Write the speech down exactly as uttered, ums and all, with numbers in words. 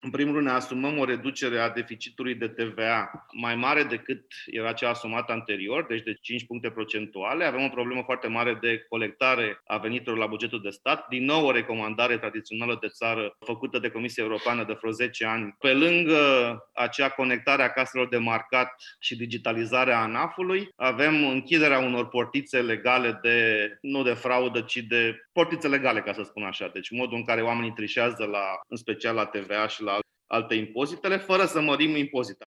În primul rând, ne asumăm o reducere a deficitului de T V A mai mare decât era cea asumată anterior, deci de cinci puncte procentuale. Avem o problemă foarte mare de colectare a veniturilor la bugetul de stat. Din nou, o recomandare tradițională de țară făcută de Comisia Europeană de vreo zece ani. Pe lângă acea conectare a caselor de marcat și digitalizarea ANAF-ului, avem închiderea unor portițe legale de, nu de fraudă, ci de portițe legale, ca să spun așa. Deci modul în care oamenii trișează, la, în special la T V A și la alte impozitele, fără să mărim impozitele.